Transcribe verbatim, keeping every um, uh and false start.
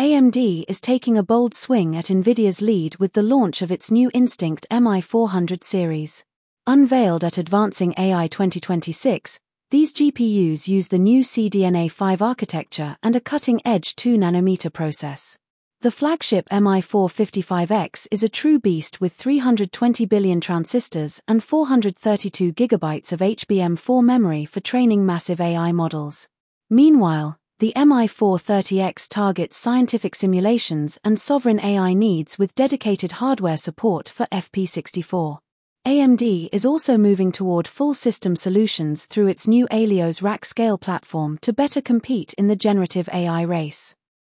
A M D is taking a bold swing at NVIDIA's lead with the launch of its new Instinct M I four hundred series. Unveiled at Advancing A I twenty twenty-six, these G P Us use the new C D N A five architecture and a cutting-edge two nanometer process. The flagship M I four fifty-five X is a true beast with three hundred twenty billion transistors and four hundred thirty-two gigabytes of H B M four memory for training massive A I models. Meanwhile, the M I four thirty X targets scientific simulations and sovereign A I needs with dedicated hardware support for F P sixty-four. A M D is also moving toward full system solutions through its new Alios rack scale platform to better compete in the generative A I race.